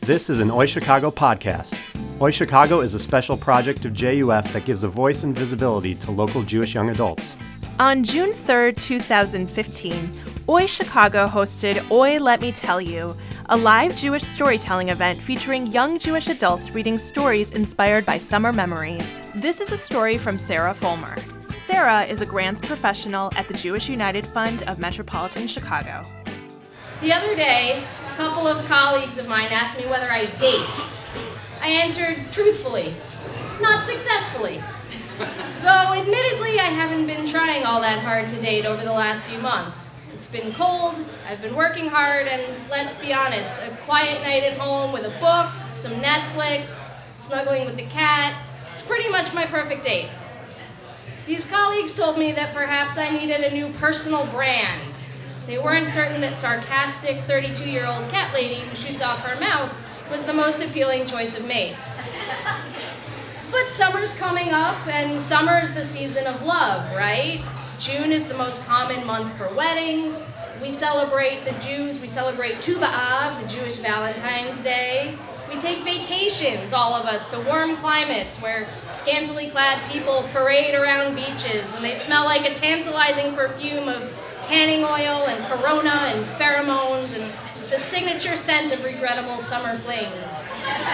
This is an Oi Chicago podcast. Oi Chicago is a special project of JUF that gives a voice and visibility to local Jewish young adults. On June 3rd, 2015, Oi Chicago hosted Oi Let Me Tell You, a live Jewish storytelling event featuring young Jewish adults reading stories inspired by summer memories. This is a story from Sarah Fulmer. Sarah is a grants professional at the Jewish United Fund of Metropolitan Chicago. The other day, a couple of colleagues of mine asked me whether I date. I answered truthfully, not successfully. Though admittedly, I haven't been trying all that hard to date over the last few months. It's been cold, I've been working hard, and let's be honest, a quiet night at home with a book, some Netflix, snuggling with the cat, it's pretty much my perfect date. These colleagues told me that perhaps I needed a new personal brand. They weren't certain that sarcastic 32-year-old cat lady who shoots off her mouth was the most appealing choice of mate. But summer's coming up, and summer's the season of love, right? June is the most common month for weddings. We celebrate Tu B'Av, the Jewish Valentine's Day. We take vacations, all of us, to warm climates where scantily clad people parade around beaches and they smell like a tantalizing perfume of tanning oil and Corona and pheromones, and it's the signature scent of regrettable summer flings.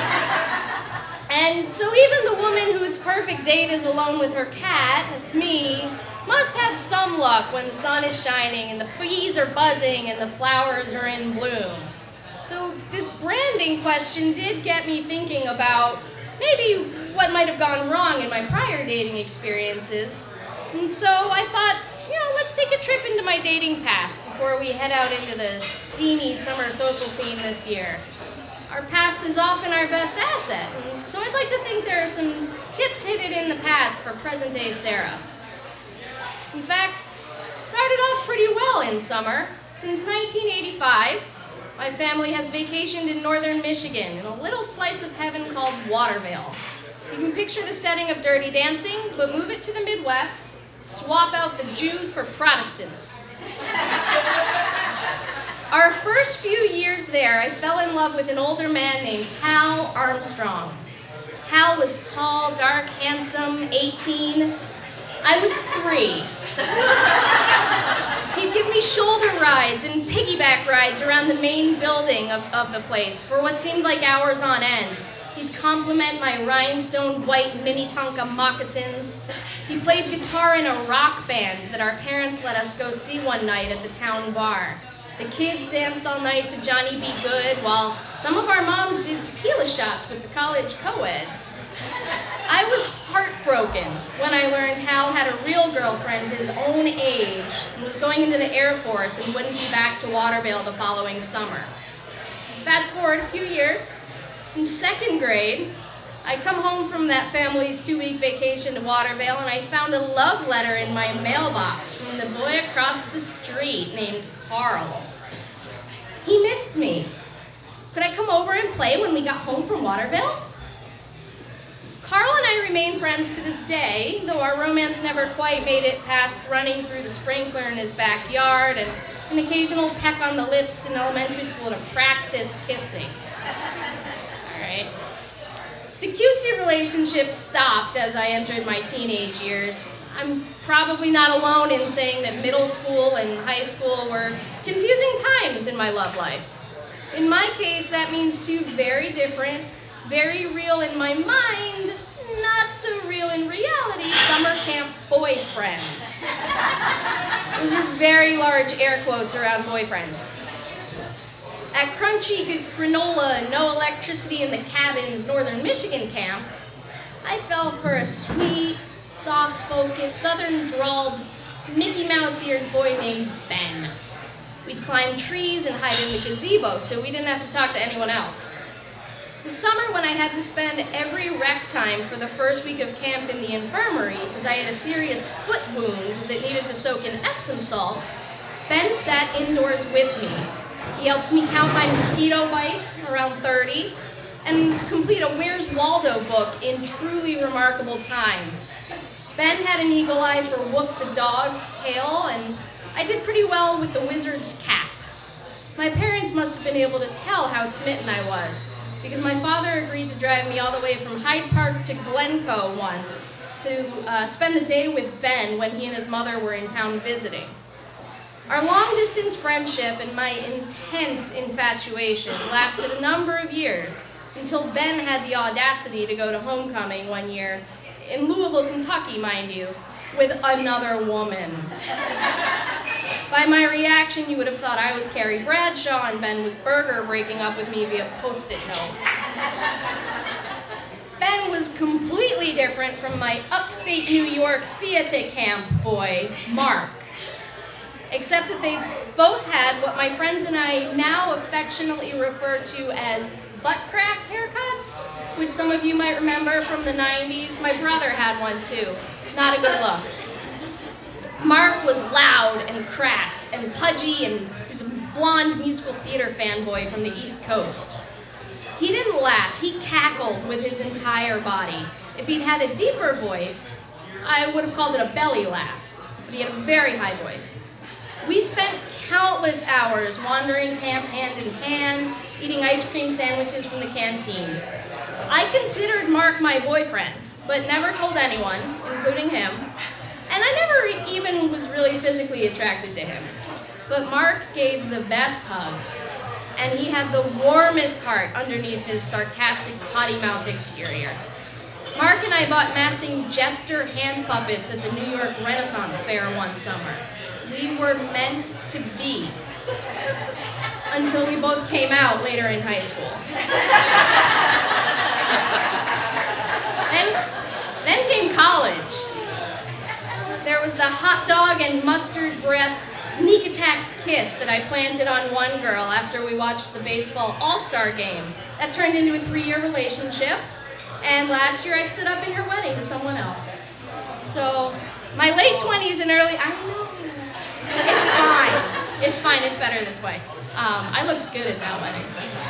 And so even the woman whose perfect date is alone with her cat, it's me, must have some luck when the sun is shining and the bees are buzzing and the flowers are in bloom. So this branding question did get me thinking about maybe what might have gone wrong in my prior dating experiences. And so I thought, let's take a trip into my dating past before we head out into the steamy summer social scene this year. Our past is often our best asset, and so I'd like to think there are some tips hidden in the past for present-day Sarah. In fact, it started off pretty well in summer. Since 1985, my family has vacationed in northern Michigan in a little slice of heaven called Watervale. You can picture the setting of Dirty Dancing, but move it to the Midwest, swap out the Jews for Protestants. Our first few years there, I fell in love with an older man named Hal Armstrong. Hal was tall, dark, handsome, 18. I was 3. He'd give me shoulder rides and piggyback rides around the main building of the place for what seemed like hours on end. He'd compliment my rhinestone white Minnetonka moccasins. He played guitar in a rock band that our parents let us go see one night at the town bar. The kids danced all night to Johnny B. Good, while some of our moms did tequila shots with the college co-eds. I was heartbroken when I learned Hal had a real girlfriend his own age and was going into the Air Force and wouldn't be back to Watervale the following summer. Fast forward a few years, in second grade, I come home from that family's 2-week vacation to Watervale and I found a love letter in my mailbox from the boy across the street named Carl. He missed me. Could I come over and play when we got home from Watervale? Carl and I remain friends to this day, though our romance never quite made it past running through the sprinkler in his backyard and an occasional peck on the lips in elementary school to practice kissing. All right. The cutesy relationship stopped as I entered my teenage years. I'm probably not alone in saying that middle school and high school were confusing times in my love life. In my case, that means 2 very different, very real in my mind, not so real in reality, summer camp boyfriends. Those are very large air quotes around boyfriend. At Crunchy Granola, No Electricity in the Cabins, Northern Michigan camp, I fell for a sweet, soft-spoken, southern-drawled, Mickey Mouse-eared boy named Ben. We'd climb trees and hide in the gazebo, so we didn't have to talk to anyone else. The summer when I had to spend every rec time for the first week of camp in the infirmary because I had a serious foot wound that needed to soak in Epsom salt, Ben sat indoors with me. He helped me count my mosquito bites, around 30, and complete a Where's Waldo book in truly remarkable time. Ben had an eagle eye for Woof the dog's tail, and I did pretty well with the wizard's cap. My parents must have been able to tell how smitten I was, because my father agreed to drive me all the way from Hyde Park to Glencoe once to spend the day with Ben when he and his mother were in town visiting. Our long-distance friendship and my intense infatuation lasted a number of years until Ben had the audacity to go to homecoming one year, in Louisville, Kentucky, mind you, with another woman. By my reaction, you would have thought I was Carrie Bradshaw and Ben was Berger breaking up with me via Post-it note. Ben was completely different from my upstate New York theater camp boy, Mark. Except that they both had what my friends and I now affectionately refer to as butt crack haircuts, which some of you might remember from the 90s. My brother had one too. Not a good look. Mark was loud and crass and pudgy, and he was a blonde musical theater fanboy from the East Coast. He didn't laugh, he cackled with his entire body. If he'd had a deeper voice, I would have called it a belly laugh, but he had a very high voice. We spent countless hours wandering camp hand in hand, eating ice cream sandwiches from the canteen. I considered Mark my boyfriend, but never told anyone, including him, and I never even was really physically attracted to him. But Mark gave the best hugs, and he had the warmest heart underneath his sarcastic potty-mouthed exterior. Mark and I bought Masting Jester hand puppets at the New York Renaissance Fair one summer. We were meant to be, until we both came out later in high school. Then came college. There was the hot dog and mustard breath sneak attack kiss that I planted on one girl after we watched the baseball all-star game. That turned into a 3-year relationship, and last year I stood up in her wedding to someone else. So, my late 20s and early, I know, it's fine, it's better this way. I looked good at that wedding.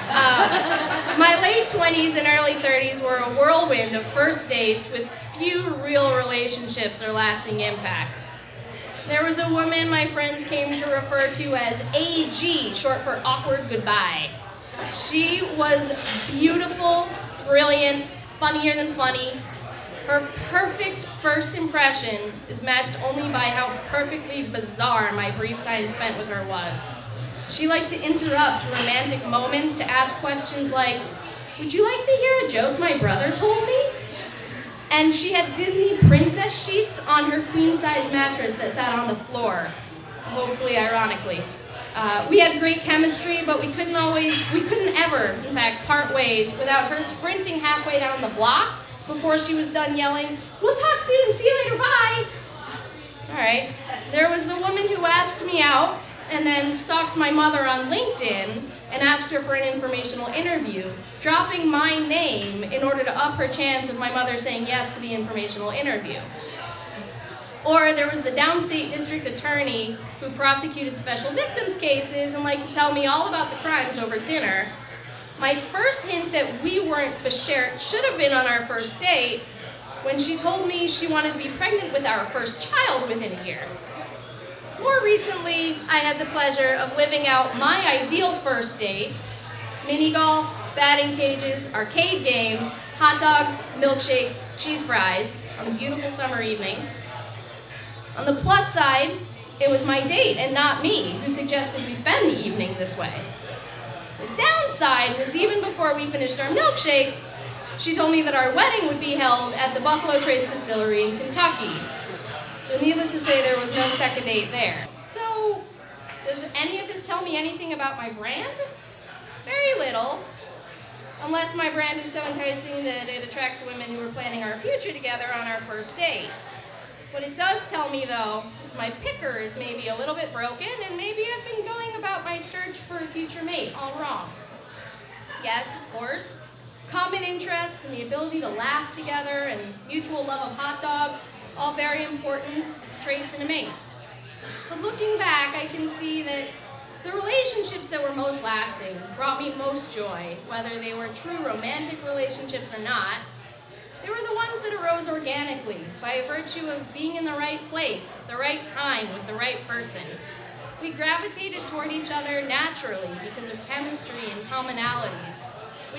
My late 20s and early 30s were a whirlwind of first dates with few real relationships or lasting impact. There was a woman my friends came to refer to as AG, short for awkward goodbye. She was beautiful, brilliant, funnier than funny. Her perfect first impression is matched only by how perfectly bizarre my brief time spent with her was. She liked to interrupt romantic moments to ask questions like, "Would you like to hear a joke my brother told me?" And she had Disney princess sheets on her queen-size mattress that sat on the floor, hopefully ironically. We had great chemistry, but we couldn't ever, in fact, part ways without her sprinting halfway down the block before she was done yelling, "We'll talk soon, see you later, bye." All right. There was the woman who asked me out and then stalked my mother on LinkedIn and asked her for an informational interview, dropping my name in order to up her chance of my mother saying yes to the informational interview. Or there was the downstate district attorney who prosecuted special victims cases and liked to tell me all about the crimes over dinner. My first hint that we weren't beshert should have been on our first date when she told me she wanted to be pregnant with our first child within a year. More recently, I had the pleasure of living out my ideal first date: mini golf, batting cages, arcade games, hot dogs, milkshakes, cheese fries on a beautiful summer evening. On the plus side, it was my date and not me who suggested we spend the evening this way. The downside was even before we finished our milkshakes, she told me that our wedding would be held at the Buffalo Trace Distillery in Kentucky. So needless to say, there was no second date there. So, does any of this tell me anything about my brand? Very little. Unless my brand is so enticing that it attracts women who are planning our future together on our first date. What it does tell me, though, is my picker is maybe a little bit broken, and maybe I've been going about my search for a future mate all wrong. Yes, of course, common interests and the ability to laugh together and mutual love of hot dogs, all very important traits in a mate. But looking back, I can see that the relationships that were most lasting brought me most joy, whether they were true romantic relationships or not. They were the ones that arose organically, by virtue of being in the right place, at the right time, with the right person. We gravitated toward each other naturally because of chemistry and commonalities. We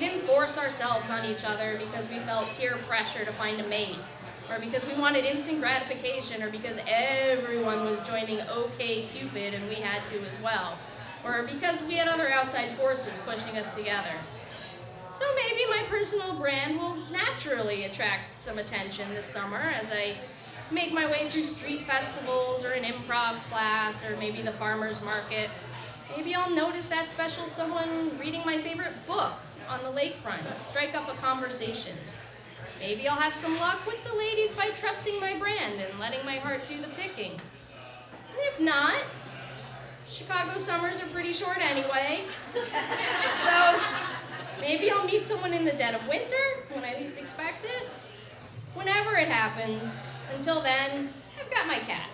didn't force ourselves on each other because we felt peer pressure to find a mate, or because we wanted instant gratification, or because everyone was joining OkCupid and we had to as well, or because we had other outside forces pushing us together. So maybe my personal brand will naturally attract some attention this summer as I make my way through street festivals or an improv class or maybe the farmer's market. Maybe I'll notice that special someone reading my favorite book on the lakefront, strike up a conversation. Maybe I'll have some luck with the ladies by trusting my brand and letting my heart do the picking. And if not, Chicago summers are pretty short anyway. So maybe I'll meet someone in the dead of winter when I least expect it. Whenever it happens, until then, I've got my cat.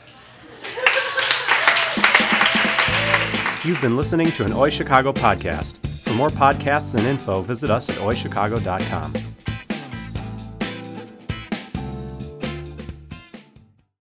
You've been listening to an Oi Chicago podcast. For more podcasts and info, visit us at oichicago.com.